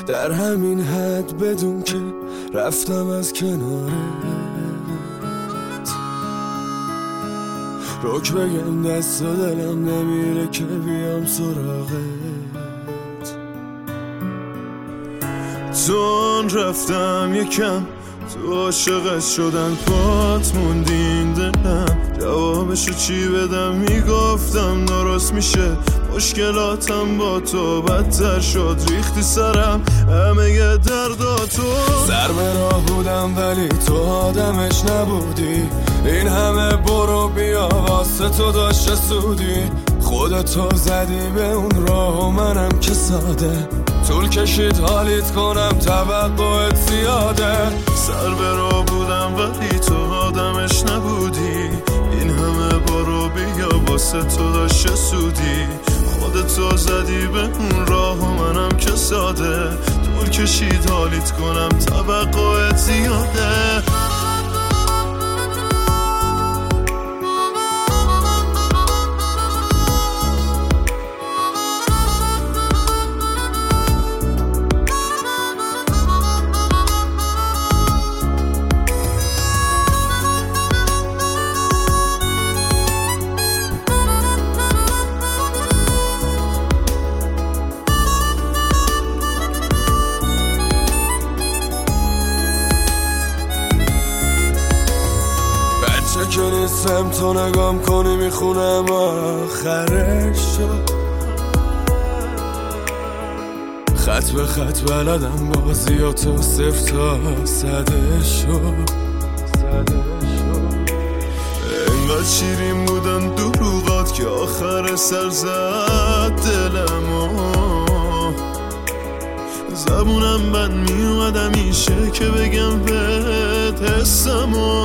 در همین حد بدون که رفتم از کنارت. روک بگم دست و دلم نمیره که بیام سراغت. چون رفتم یکم تو عاشقت شدن پات موندین دلم. جوابشو چی بدم میگفتم درست میشه مشکلاتم با تو بدتر شد ریختی سرم همه درداتو. سر به راه بودم ولی تو آدمش نبودی. این همه برو بیا واسه تو داشت سودی. خودتو زدی به اون راه و منم که ساده طول کشید حالیت کنم توقعت زیاده. سر به راه بودم ولی تو آدمش نبودی. این همه برو بیا واسه تو داشت سودی. خودتو زدی به اون راه و منم که ساده طول کشید حالیت کنم توقعت زیاده. که نیستم تو نگام کنی میخونم آخرش شد. خط به خط بلدم بازیاتو صفر تا صده شد. انقدر شیرین بودن دروغات که آخر سر زد دلمو. زبونم بند میومد همیشه که بگم بهت حسمو.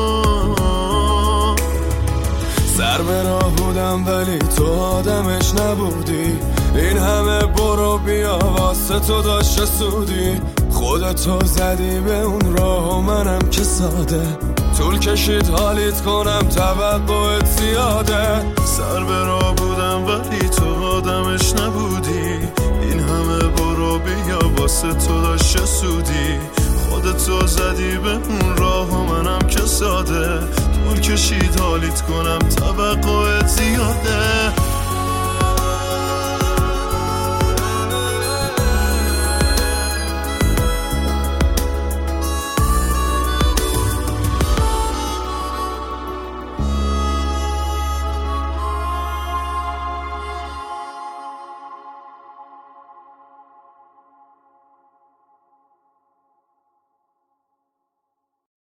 سر به راه بودم ولی تو آدمش نبودی. این همه برو بیا واسه تو داشت سودی. خودتو زدی به اون راه و منم که ساده طول کشید حالیت کنم توقعت زیاده. سر به راه بودم ولی تو آدمش نبودی. این همه برو بیا واسه تو داشت سودی. خودتو زدی به اون راه و منم که ساده طول کشید حالیت کنم توقعت زیاده.